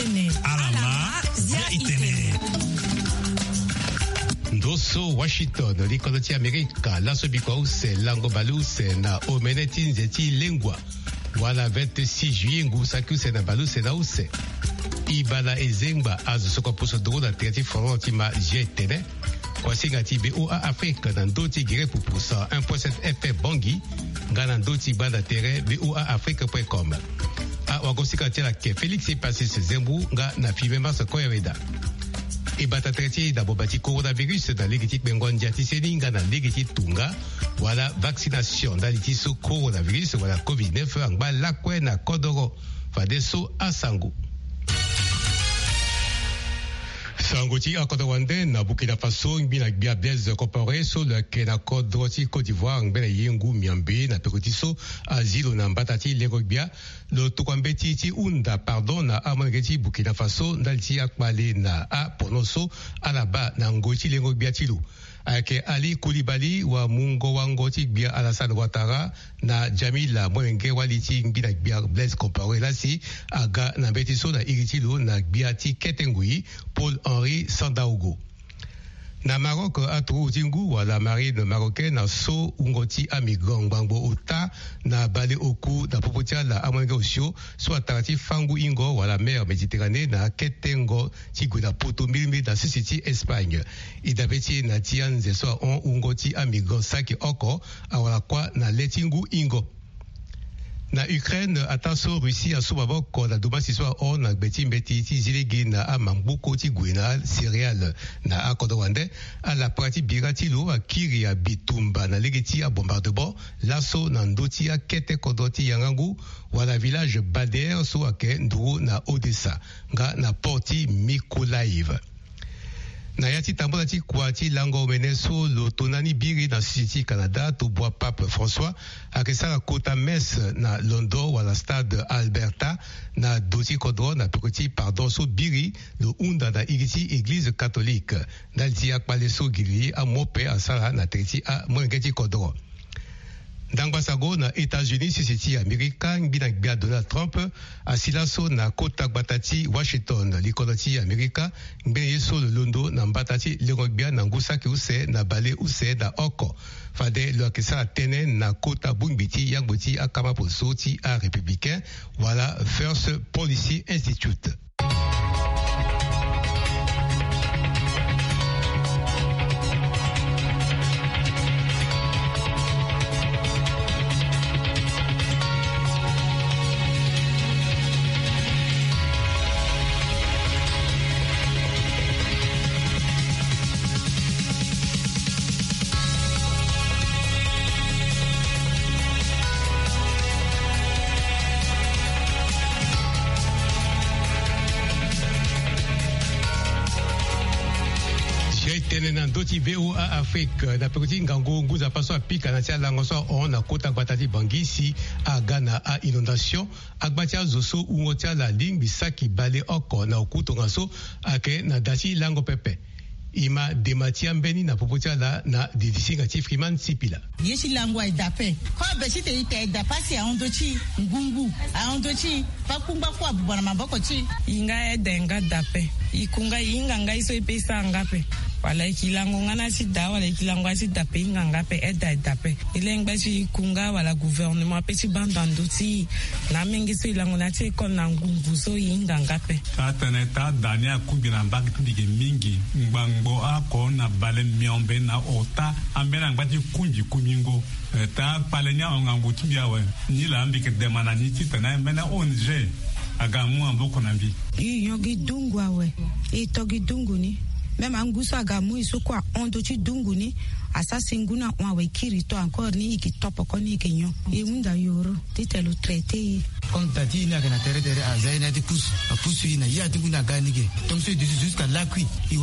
itene. Alama zia itene. Ndoso Washington likoloti Amerika lasobikwa use lango baluse na omeneti nzeti lengwa wala 26 juillet ngusaki use na baluse na use ibala ezengba azosokwa puso do na tirati foronti ma jetene kwa singati BOA Afrika na ndoti gire pupusa 1.7 FM Bongi ngana ndoti banda tere BOA Afrika.com a wagosika tela ke Felix Passis Zembu nga na fimema sa koyaweda ibata treti da bobati coronavirus na legiti bengonja tiseninga na legiti tunga wala vaccination da litiso coronavirus wala COVID-19 angba lakwe na kodoro fadeso asangu Sangoti a Kodowande na Burkina Faso ngina bia Blaise Compaoré so le Kena Côte d'Ivoire ngena yengu miambe na pekotiso azilo na mbatati lerogbia lo tukwambeti ti unda pardon na amangeti Burkina Faso ndalti akpale na a ponoso alaba na ngoti lerogbia tilu ake Ali Koulibaly wa Mungo wango ti bia Alassane Ouattara na Jamila Mwenge waliti ngina bia Blaise Compaoré lasi aga na betiso na iritilu na bia ti Ketengui Paul Henri Sandaogo. Na Maroc, atru tingu wala marine marocaine na so ungoti amigrant bangbo uta na bale oku na popotia la amwenge osio so atarati fangu ingo wala mer Méditerranée na ketengo tigwe na poto milimi na sisiti Espagne. Idabeti na tianze so on ungoti amigrant saki oko awala kwa na letingu ingo. Na Ukraine ataso Russie asubaboko na dumasi so on na beti mbeti ti zilegi na amambuko ti gwena céréales na akodowande a la prati birati lo akiri ya bitumba na legeti a bombardement laso na ndoti a kete kodoti yangangu wala village Bader so ake nduru na Odessa nga na porti Mykolaiv. Na yati tambola ti kwati lango meneso lo tonani biri na City Canada to bois Pape François akesara kota messe na London wala stade Alberta na doti kodro na pekoti pardon so biri lo unda na igiti église catholique dalti akpale so gili a mope asara na treti a mwengeti kodro. Dangbasago na États-Unis sisiti Amerika ngina bia Donald Trump asilaso na kota batati Washington likoloti Amerika ngbe yeso londo na batati lerogbia na ngusaki use na bale use na oko fade lo akisa tene na kota bungbiti yangboti akama posoti a républicain wala First Policy Institute. Doti VOA Afrique na pekoti ngango nguza paso apika na tia lango so on na kota batati bangisi a Ghana a inondation agbatia zoso ungotia la ligne bisaki bale oko na okuto ngaso ake na dati lango pepe ima dematia mbeni na popotia la na didisinga ti Freeman Sipila yeshi lango ai dape ko besite ite dapasi a ondochi ngungu a ondochi pakungba kwa bwana maboko chi inga edenga dape ikunga inga ngaiso ipesa ngape wala ikilango ngana si da wala ikilango si dape inga ngape edape ilengba si kunga wala gouvernement peti bandando ti na mingi so ilango na ti kon na ngungu so inga ngape ta dania kumbina mbaki tindike mingi ngbango ako na bale miombe na ota ambena ngati kunji kumingo ta palenya ongangu timbia we ni la ambike demana ni titana mena onje agamu amboko nambi yogi dungwa we itogi dunguni mema nguso agamu isukwa ondochi dunguni asa singuna wa wekiri to encore ni ikitopo koni kenyo imunda yoro titelo traité comme tati ina kana tere azaina de pousse ina ya dinguna ganige donc c'est jusqu'à la cuit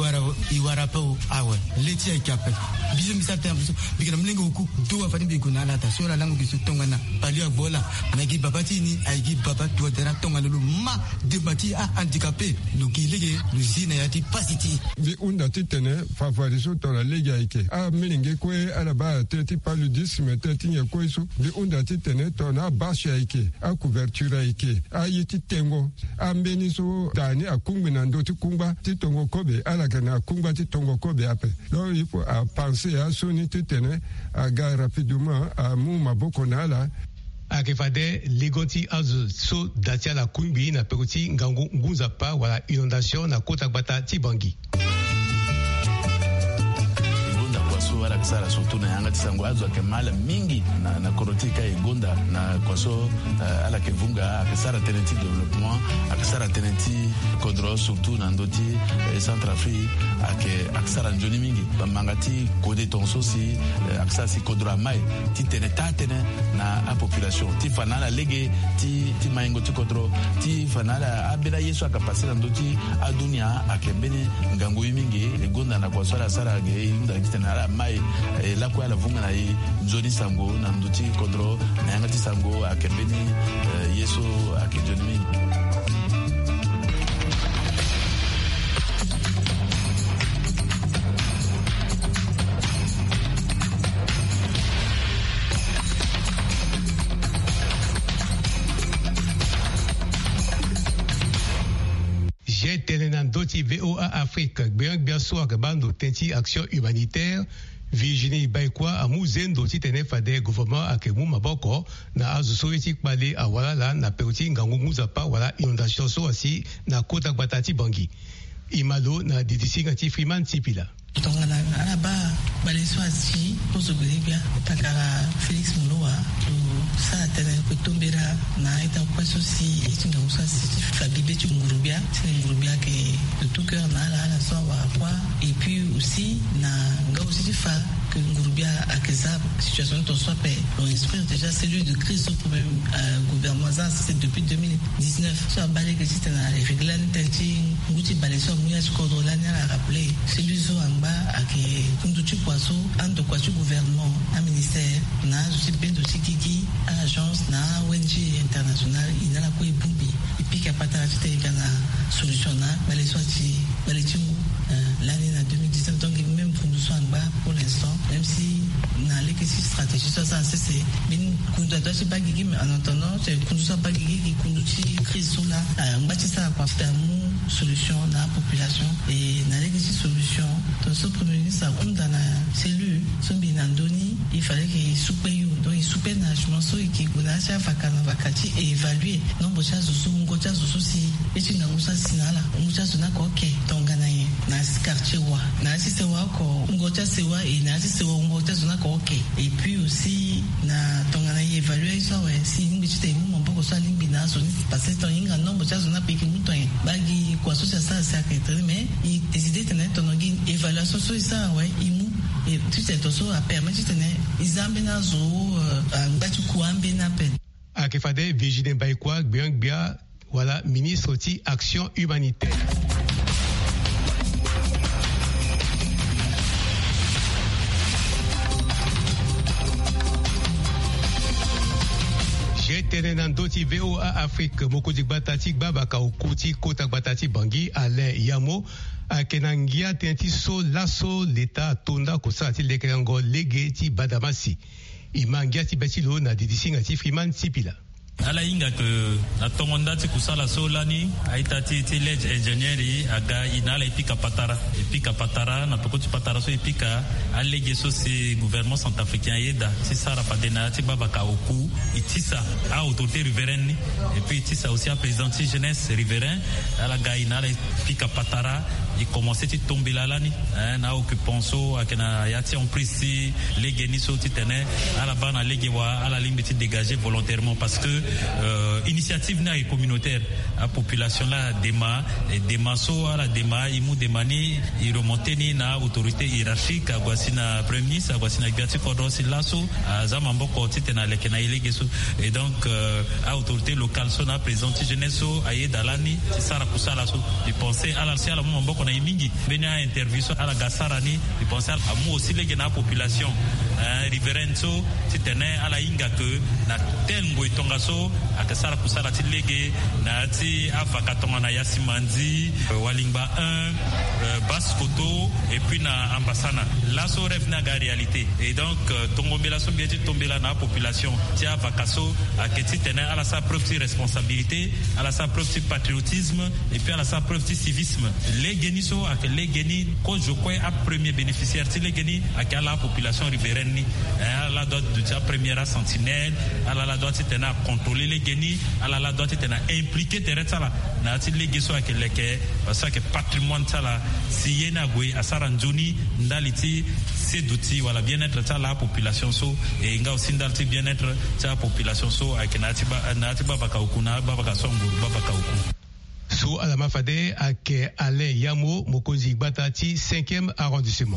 iwara po awe leti ya kape biso misata bigina mlingo ku to afani biguna la ta sura langu biso tongana pali bola anagi babati ni aigi baba to dera tongana lu ma debati a handicapé donc ilege l'usine ya ti pasiti bi unda titene favoriso to la lega ike a milinge kwe alaba teti palu 10 mais teti nye kwesu bi unda titene to na basha ike a couvert chura ike ayiti tengo ambeni so dani akungbi na ndo ti kungba ti tongo kobe ala kana kungba ti tongo kobe ape donc il faut penser à soni ti tene aga rapidement à mu maboko na ala akefade legonti azu so datia la kungbi na peruti ngangu ngunza pa wala inondation na kota gbata ti bangi wala kisara surtout na yanga tisango azo ke mala mingi na korotika egonda na kwaso ala ke vunga akisara tenenti développement akisara tenenti kodro surtout na ndoti Centrafrique akisara njoni mingi bamangati kode tonso si akisara si kodro mai ti tene na a population ti fanala lege ti maingo ti kodro ti fanala abela yesu akapasi na ndoti adunia akebene ngango mingi egonda na kwaso ala sara ge inda kitena mai la kwa la vunga na ye nzoni sango na nduti kodro na yangati sango akembeni yeso akejoni. J'ai tenenandoti VOA Afrique bien soir bando tenti action humanitaire Virginie Baikwa amuzendo titene fade gouvernement akemu maboko na azusoiti kpale awala na peuti ngangu pa wala inondation so asi na kota batati bangi imalo na didisi ngati Freeman Tipila tongana alaba baleso asi pozogolebia takara Félix Mouloa sa tene kutombera na ita kwaso si itinga usa si fabibe tu ngurubia ke de tout cœur na la so wa kwa et puis aussi na nga aussi fa que ngurubia akeza situation to soit paix on espère déjà celui de crise au problème gouvernement ça c'est depuis 2019 so balé que c'était na réglan tenti nguti baleso muya skodo la na rappeler celui zo amba ake kunduchi kwaso ando kwacho gouvernement a ministère na aussi bendo tikiki agence na ONG international inala ko ibumbi ipika patara tete kana solution na baletingu l'année na 2019 donc même pour nous amba pour l'instant même si na lekesi stratégie ça c'est bin kunda doit pas gigi mais en attendant c'est kundusa pas gigi qui kunduchi crise là ngati ça quoi tamu solution na population et na lekesi solution donc ce premier ministre a na cellule sombi na ndoni il fallait qu'il soupe donc il soupe na je pense qu'il kuna cha fakana vakati et évaluer nombre cha zusu ngocha zusu si etinga musa sinala ngocha zuna ko ke tongana ye na quartier wa na si se wa ko ngocha se wa et na si se wa ngocha zuna ko ke et puis aussi na tongana ye évaluer ça ouais si ngi chite mu mboko sa limbi na so ni parce que tonga nombre cha zuna pe ki mutoye bagi kwa so ça c'est à mais il décider tener tongi évaluation so ça ouais imu et tout c'est aussi à permettre tener izambena zo ngati kuambena pe akefade Virginie Baikwa bien voilà ministre ti action humanitaire. Tenenandoti VOA Afrique mokodi batati babaka okuti kota batati bangi Alain Yamo akenangia tenti so laso l'État tonda kosati lekerango legeti badamasi imangia ti betilo na didisinga ti Freeman Tipila ala inga que na tongonda ti kusala solani aita ti ledge engineering aga inala epika patara na pokoti patara so epika alege so si gouvernement centrafricain yeda si sara padena ti babaka oku itisa a autorité riveraine et puis itisa aussi a président ti jeunesse riverain ala ga inala epika patara il commençait à tomber là ni na occupant so akena yati en prise si lege ni so ti tene ala bana lege wa ala limite dégager volontairement parce que initiative na communautaire la population là dema so ala dema imu demani i remonter ni na autorité hiérarchique agwasi na premier ministre agwasi na biati kodro si laso zama mboko titena lekena ilege so et donc a autorité locale so na présenter jeunesse so aye dalani sara kusala so i penser ala si ala mboko na imingi benya interview so ala gasara ni i penser à moi aussi lege na population riveraine so titena ala inga que na tel ngoi tonga so so akasara kusala ti lege na ti avakatonga na Yasimandi Walingba 1 Baskoto et puis na Ambassana là so rêve na ga réalité et donc tombela so bien ti tombela na population ti avakaso aketi tene ala sa preuve de responsabilité ala sa preuve de patriotisme et puis ala sa preuve de civisme les geni so ak les geni ko je crois à premier bénéficiaire ti les geni ak la population riveraine ni ala doit de ta première sentinelle ala la doit tena contrôler les geni ala la doit tena impliquer terre ça là na ti les geso ak leke parce que patrimoine ça là si yena gwe asara njuni ndaliti c'est d'outils voilà bien-être ça la population so et nga aussi ndaliti bien-être ça population so ak na ti baba kaukuna baba kasongo baba kauku so alama fade ak ale yamo mokonzi batati 5e arrondissement.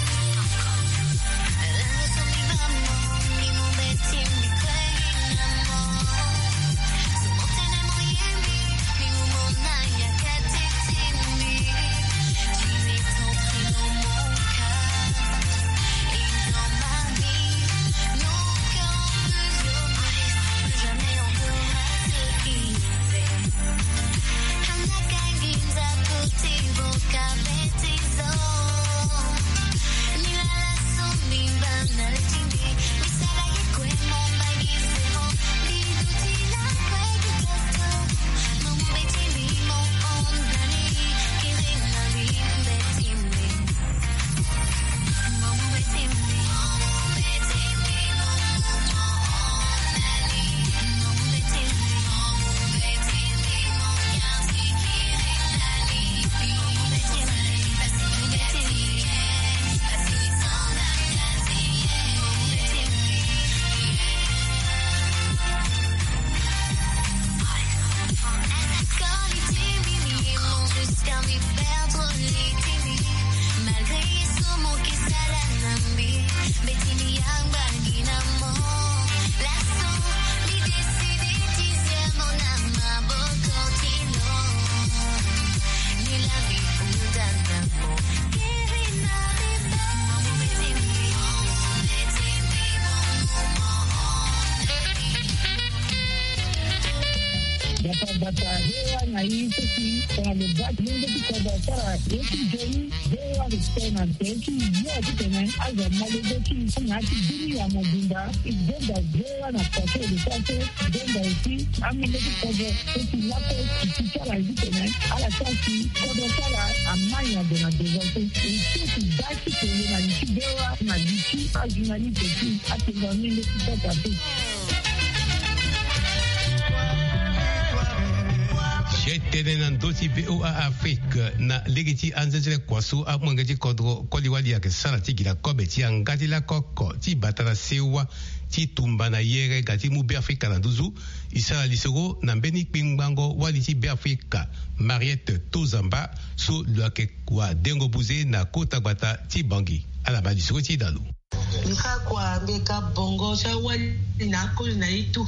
Tenen doti VOA Afrique na legiti anzele kwaso amwangaji kodro koliwali yake sana tigila kobe ti angati la koko ti batala sewa ti tumba na yere gati mu be Afrika na duzu isala lisoro na mbeni pingbango wali ti be Afrika Mariette Tozamba so luake kwa dengo buze na kota gbata ti bangi ala ba lisoro ti dalu nka kwa beka bongo cha wali na ko na itu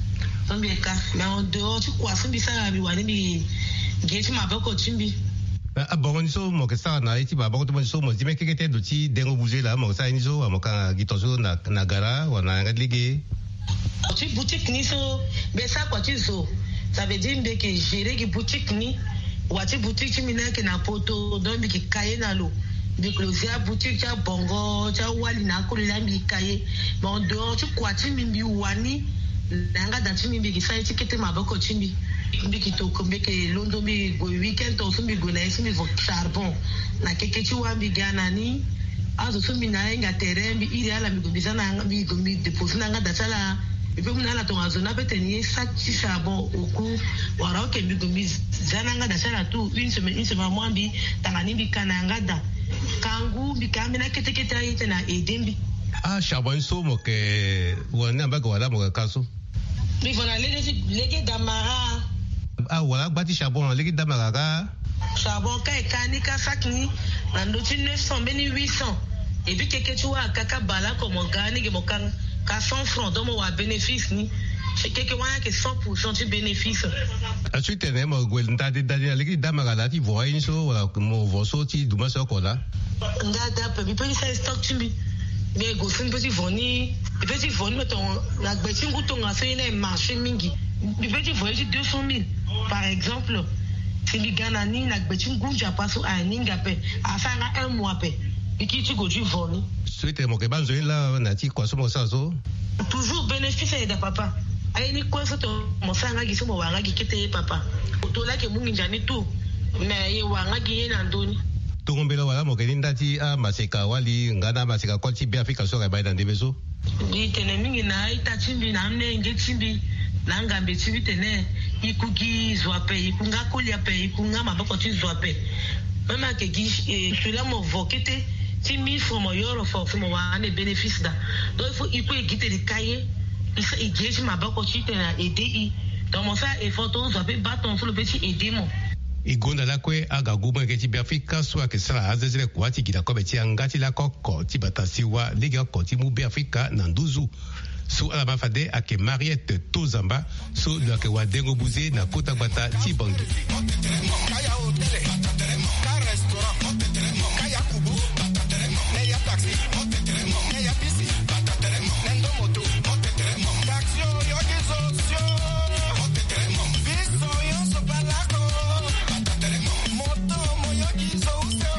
Mbeka, mais en dehors tu crois que ça mi wani mi geti maboko chimbi. Abongo so mo kesa na iti baboko to so mo dime kekete do ti dengo bouger là mo sa ni so amoka gitoso na gara wana ngadlige. Tu boutique ni so be ça quoi tu so ça veut dire que gérer ki boutique ni wati boutique chimina ke na poto don bi ki kaye na lo. De closer boutique cha bongo cha wali na ko la mi kaye. Mais en dehors tu crois tu mi wani nanga da chimbi bi sai tikete maboko chimbi mbiki to kombeke londo mi go weekend to sumbi go na sumbi vo charbon na keke chi wambi gana ni azo sumbi na enga terembi ili ala mi go bizana mi go mi deposit nanga da sala ipe muna ala to azo na beteni sa chi charbon oku wara oke mi go mi zana nga da sala tu une semaine mwambi tangani bi kananga da kangu bi kamina kete kete na edembi charbon so mo ke wana ba go wala mo kaso mi vona lege damara wala bati charbon lege damara ka charbon ka ekani ka sakni na ndoti 900 beni 800 et puis keke chua kaka bala comme gani ke mokan ka 100 francs donc mo wa bénéfice ni keke wana ke 100% du bénéfice ensuite ne mo gwel ndade dade lege damara la ti voyin so wala mo voso ti duma so ko la ndada pe bi pe sa stock chimbi mais gosin petit voni mettons la betin gouton a fait une marché mingi du petit voyage 200 000 par exemple si mi gana ni na betin gunja passo a ninga pe a sanga un mois pe iki tu go du voni suite mo ke banzo la na ti kwa so mo sa so toujours bénéfice de papa ai ni kwa so to mo sanga gi so mo wanga gi kete papa to la ke mungi jani tu mais ye wanga gi na ndoni tungombela wala mo ke ndati a maseka wali ngana maseka kwa ti be Afrika so ga ba ndebe so ni tene mingi na ita chimbi na mne nge chimbi na ngambe chimbi tene ikugi zwape ikunga kolia pe ikunga maboko ti zwape mama ke gi cela mo vokete ti mi from yoro for mo wa ne bénéfice da donc il faut egite de cahier il gege maboko ti tene aider donc mon ça effort to zwape baton sur le petit aider mo igonda lakwe aga guma ke ti be Afrika so ke sala azezele kwati kida ko be ti angati la kokko ti batasiwa liga ko ti mu be Afrika na nduzu so ala mafade ake Mariette Tozamba so lo ke wadengo buze na kota bata ti bangi kaya hotel ka restaurant kaya kubu ne ya taxi ne ya bisi nendo moto taxi yo gizo biso yo so balako moto mo yo gizo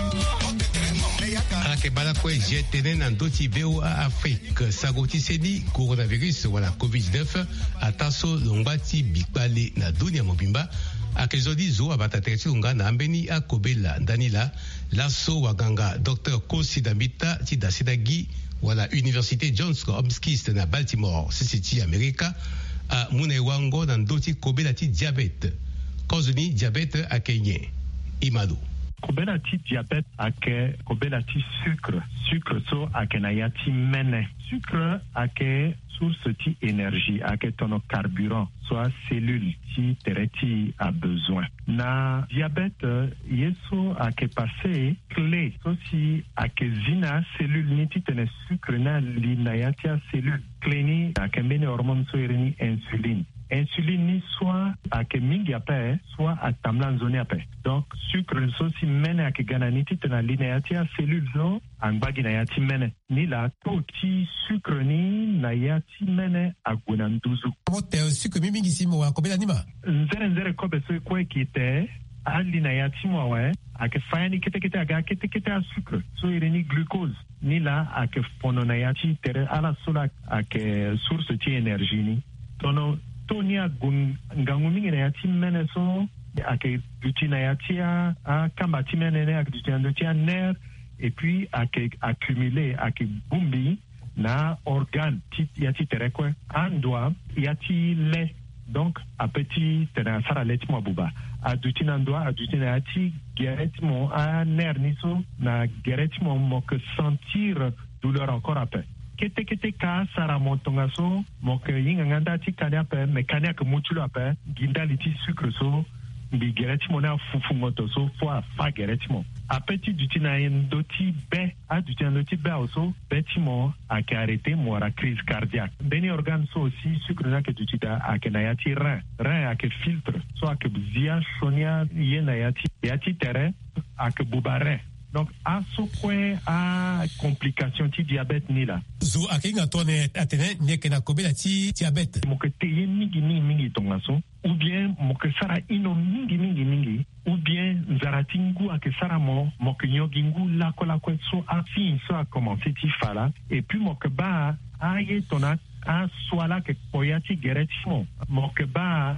ake balakwe jetene na ndoti veo a Afrique sagoti sedi coronavirus wala COVID-19 ataso longwati bikbale na dunia mobimba akezodi zo abatateti unga na ambeni akobela ndanila laso waganga Dr. Kosi Dambita ti dasidagi wala Université Johns Hopkins na Baltimore CCT America a mune wango na ndoti kobela ti diabete kozuni diabete akenye imadu kobela ti diabète ake kobela ti sucre so ake na ya ti mene sucre ake source ti énergie ake tono carburant soit cellule ti tere ti a besoin na diabète yeso ake passé clé so si ake zina cellule ni ti tene sucre na li na ya ti a cellule clé ni ake mbeni hormone so ere ni insuline ni soit ake mingi ape soit atamla nzoni ape donc sucre so si mene ake gana ni ti tena li na ya ti a cellule zo angbagi na ya ti mene ni la to ti sucre ni na ya ti mene aguna nduzu mote sucre mi mingi simo wa kobela nima nzere kobe so kwe kite ali na ya ti mo wa ake fayani kete aga kete a sucre so ire ni glucose ni la ake fono na ya ti tere ala sola ake source ti énergie ni tono tonia ngangu mingi na ya ti mene so ake duti na ya ti a kamba ti mene ne ake duti a nerf et puis ake accumulé ake bumbi na organe ti ya ti tere kwe andwa ya ti le donc a petit tena sara le ti mo buba a duti na ndwa a duti na ya ti gere ti mo a nerf ni so na gere ti mo que sentir douleur encore après kete ka sara montonga so mo ke yinga nganda ti kanya pe me kanya ke mutulo ape ginda li ti sucre so bi gereti mo na fufu moto so fo fa gereti mo apeti duti na ndo ti be a duti ndo ti be also beti mo a ke arrêter mo ra crise cardiaque beni organe so aussi sucre na ke duti da a ke na ya ti rein a ke filtre so a ke zia shonia ye na ya ti tere a ke bubare donc a so kwe a complication ti diabète ni la zo akinga tone atene ne ke na kobela ti diabète mo ke te mingi tonga so ou bien mo ke sara ino mingi ou bien zaratingu ake sara mo ke nyogingu la ko so a fin so a commencer ti fala et puis mo ke ba a ye tona a swala ke poyati geretimo mo ke ba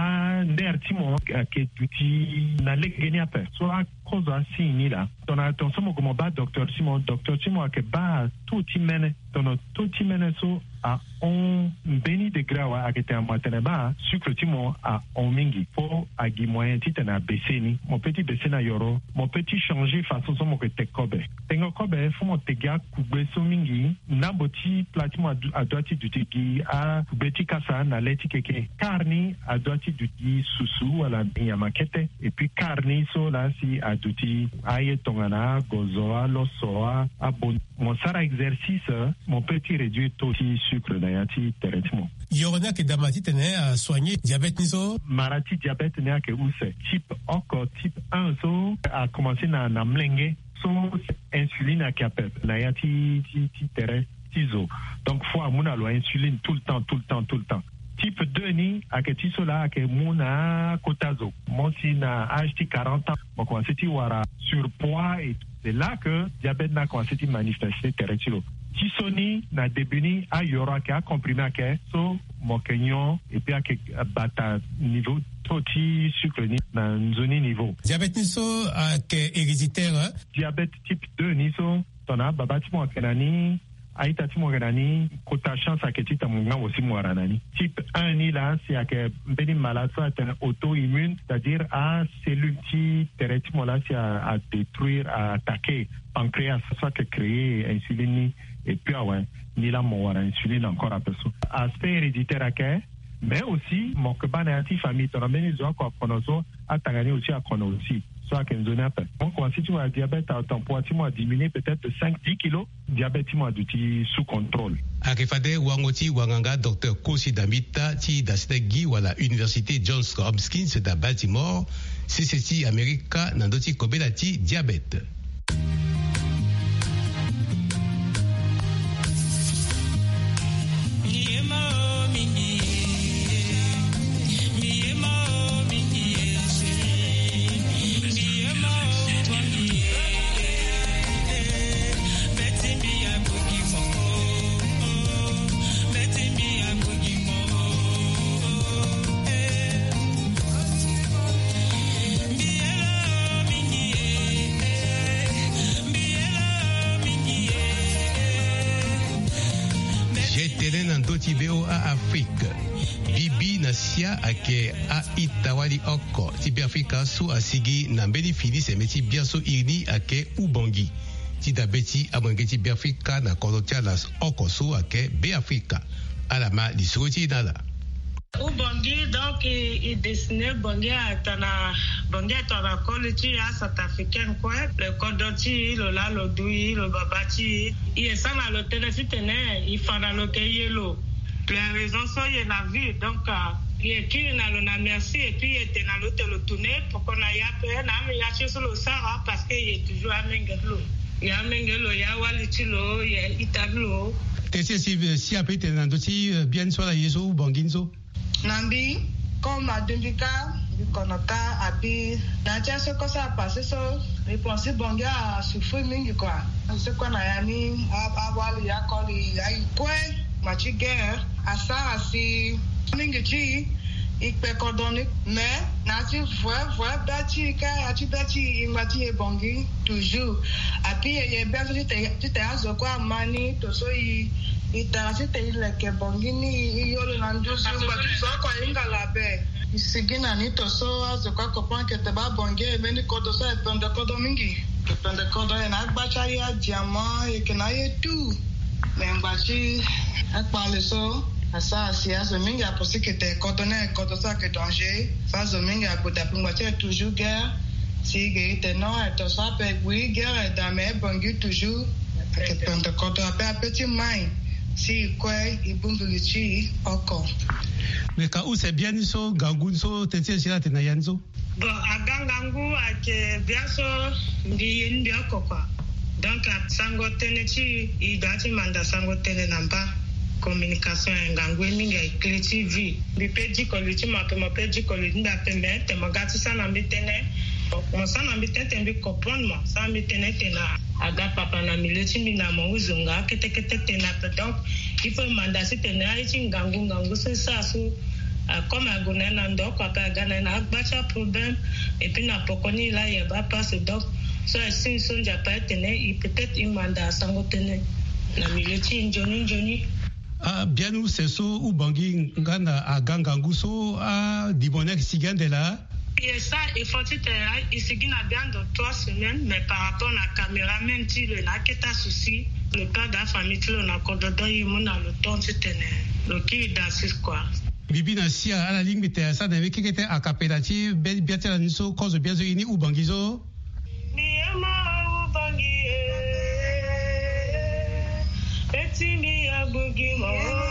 a nertimo ke tuti na legeni ape so a koza sini la tona ton somo como ba docteur Simon ke ba tuti mene so a on beni de grawa akete amatene ba sucre timo a on mingi fo agi moyen titena beseni mon petit besena yoro mon petit changer façon somo ke tekobe tengo kobe fo mo tegia kugbe so mingi na boti platimo a doiti dutigi a beti kasa na leti keke karni a doiti duti susu wala ya makete et puis karni so la si a duti aye tongana gozoa losoa a bon mon sara exercice mon petit réduit taux sucre na yati traitement yorona ke damati tene a soigner diabète niso marati diabète ne ke use type 1 so a commencé na mlenge so insuline a kapep na yati ti tere tiso. Donc faut amuna lo insuline tout le temps. Type 2 ni aketiso la ake muna kotazo. Mon si na âge 40 ans, bon quand c'est wara surpoids et c'est là que diabète na quand c'est manifesté terrestre. Tisoni na debuni a yora ke a comprimé ke so mokenyo et puis a ke bata niveau toti sucre ni na zoni niveau. Diabète ni so ke héréditaire. Diabète type 2 ni so tona babati mo kenani aita ti mo kenani kota chance aketi ta munga aussi mo ranani. Type 1 ni là c'est que beni maladie auto-immune, c'est-à-dire à cellule qui directement là c'est à détruire, à attaquer pancréas, soit que créer insuline et puis ni la mo insuline encore à personne. Aspect héréditaire mais aussi mon que banati famille ton amène zo ko konozo atangani aussi à kono aussi. Soit que nous appelle. Donc, si tu as diabète, ton poids a diminué peut-être de 5-10 kilos, diabète sous contrôle. Akifade Wangoti Wanganga, Dr. Kosi Damita, ti d'Astegi ou à la Université Johns Hopkins de Baltimore, CCC America, Nandoti Kobelati, diabète. Afrique. Bibi na sia ake a itawali oko. Tibi Afrika su asigi na mbeni fini se meti biaso irni ake ubangi. Tida beti amangeti bi Afrika na kolotia las oko su ake be Afrika. Alama lisuti nala. Ubangi donc il dessinait Bangi à tana college à South Africain quoi le kodoti le la le dui le babati il est ça na le téléphone il fait dans le yellow. Les raisons sont il a vu donc il est qui na le merci et puis il était dans l'hôtel tourner pour qu'on aille après na mais il a sur le Sahara parce qu'il est toujours à Mengelo. Il y a Mengelo, il y a Walitilo, il y a Italo. T'es si après t'es dans dossier bien sur la yeso ou banginzo. Nambi comme à Dundika du Konota abi dans ce que ça a passé ça les pensées Bangi a souffert mingi quoi. Ce qu'on a yani avoir il y a quoi il y a quoi machi guerre à ça asi mingi ji il peut coordonner mais nati voix bâti ka ati bâti ingati e Bangi toujours abi il bien tu t'es azo quoi mani to so itarasi te ile ke Bangi ni yolo na njuzu batu kwa inga labe isigina ni to so azo kwa kopon ke te ba Bangi meni kodo so e pende kodo mingi ke pende kodo na agbacha ya diamant e ke na ye tu membachi akpale so asa asia so mingi aposi ke te kodo na kodo sa ke danger fa so mingi akuta pingwache toujours guerre si ge te no e to sa pe gui guerre da me Bangi toujours ke pende kodo a petit main si quoi il bumbulichi oko mais ka où c'est bien so gangunso tete sila tena yanzo bon agangangu ake biaso ndi okokwa donc sango tenechi idati manda sango tele namba communication ngangu mingi ekleti vi bipeji koliti mapeji koliti ndapeme temagati sana mbitene mo sana mbitete mbi comprendre mo sana mbitene tena aga papa na mileti mina mo uzunga kete tena donc il faut mandat tena ichi ngangu c'est ça comme agona na ndo kwa gana na agbacha problème et puis na pokoni là il va passer donc so si son japa tena il peut-être il mandat sango tena na mileti njoni bien ou c'est so ou Bangi ngana agangangu so a dibonek sigande là. Et ça, il faut que tu bien de 3 semaines, mais par rapport à la caméra, même si le n'a que ta souci, le père de la famille, tu l'as encore dedans, il m'a le temps, tu tenais. Le qui est dans quoi. Bibi Nassi à la ligne, mais ça devait qu'il était à Capelati, bien tel anneau, cause bien uni ou Bangizo. Niama ou Bangi, petit mi a bougimo,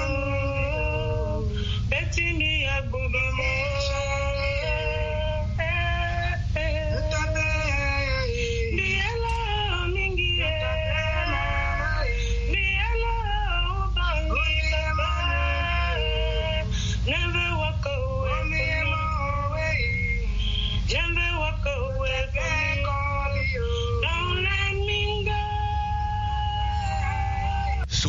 petit mi a bougimo.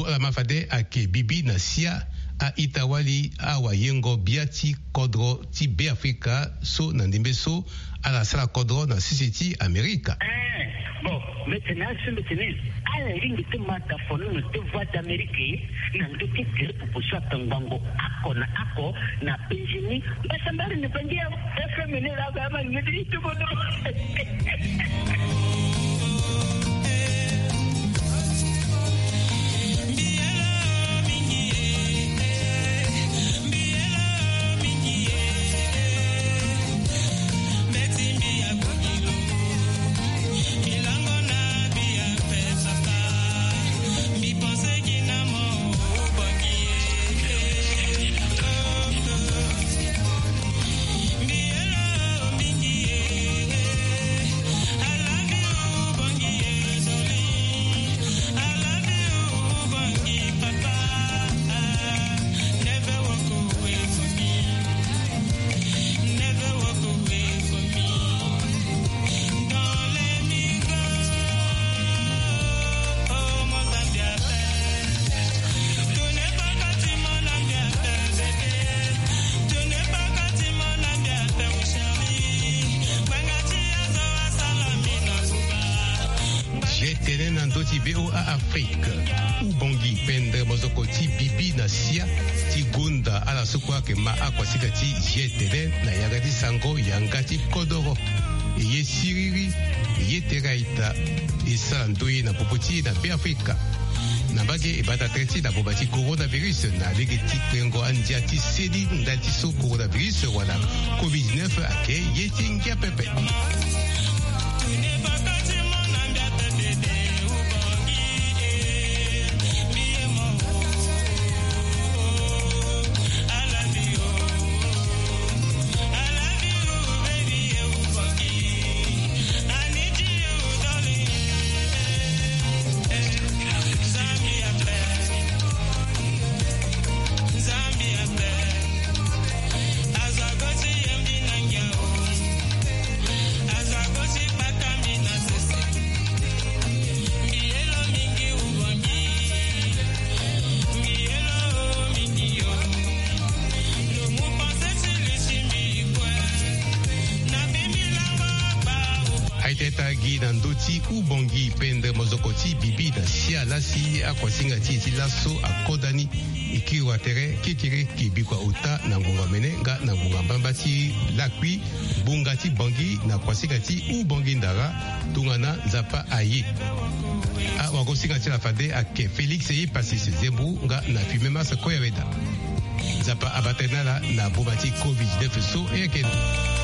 so ala mafade ake bibi na sia a itawali awa yengo biati kodro ti be Afrika so na ndembe so ala sala kodro na sisiti Amerika. Bon, maintenant, à la ligne de mataphone, nous devons d'Amérique, nous devons dire pour ça, Tangango, Akona, Ako, na Péjini, mais ça m'a ne pas dire, FMN, la gamme, me dit tout le monde. VOA Afrique ubongi pendre mozoko ti bibi na sia ti gunda ala sukwa ke ma akwa sikati jetele na yagati sango yangati kodoro ye siriri ye teraita isa ndoi na popoti na be Afrika na bage ibata treti na bobati coronavirus na legeti pengo andia ti sedi ndati so coronavirus wala COVID-19 ake ye tingia pepe. Ndoti ubongi pendre mozokoti bibi na sia lasi akwasinga ti laso akodani ikiwa tere kikiri kibikwa uta na ngonga mene nga na ngonga mbambati lakwi bunga ti bongi na kwasinga ti ubongi ndara tungana zapa aye a wakosinga ti la fade ake Felix yi pasisi zembu nga na fume masa koyaweda zapa abatenala na bobati COVID-19 so eke